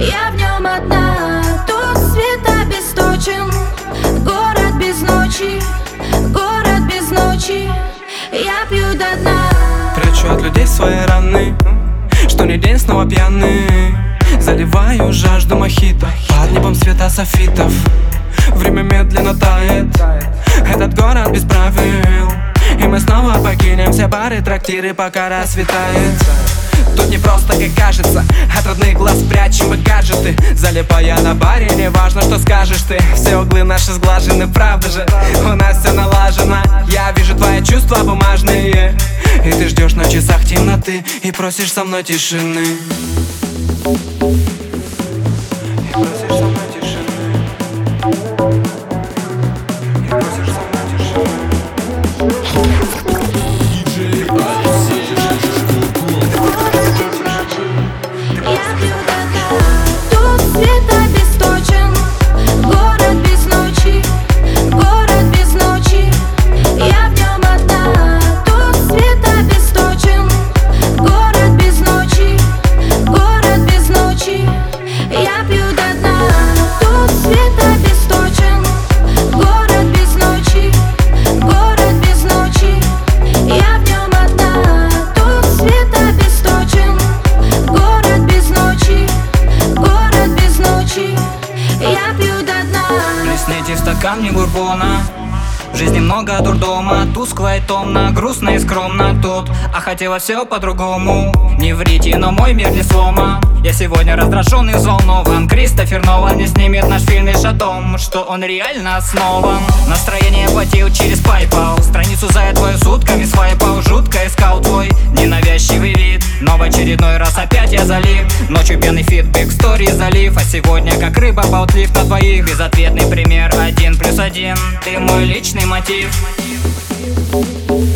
Я в нем одна, тут свет обесточен. Город без ночи, город без ночи. Я пью до дна. Прячу от людей свои раны, что не день снова пьяный. Заливаю жажду мохито под небом света софитов. Время медленно тает, этот город без правил. И мы снова покинем все бары, трактиры, пока рассветает. Тут не просто, как кажется, от родных глаз прячем мы гаджеты. Залипая на баре, не важно, что скажешь ты. Все углы наши сглажены, правда же, у нас все налажено. Я вижу твои чувства бумажные, и ты ждешь на часах темноты и просишь со мной тишины. И просишь со мной тишины. И просишь со мной тишины. Я пью до дна. Тут свет обесточен. Город без ночи, город без ночи. Я в нем одна. Тут свет обесточен. Город без ночи, город без ночи. Я пью до дна. Тут свет обесточен. Город без ночи, город без ночи. Я в нем одна. Тут свет обесточен. Город без ночи, город без ночи. Я пью до дна. Плесните в стакан мне бурбона. В жизни много дурдома, тускло и томно, грустно и скромно тут. А хотела все по-другому. Не врите, но мой мир не сломан. Я сегодня раздражен и взволнован. Кристофер Нолан не снимет наш фильм лишь о том, что он реально основан. Настроение платил через PayPal. Страницу за твою сутками свайпал. Жутко искал твой ненавязчивый вид. Но в очередной раз опять я залип. Ночью пьяный фидбэк, стори залив. А сегодня как рыба болтлив на двоих. Безответный пример 1+1. Ты мой личный мотив.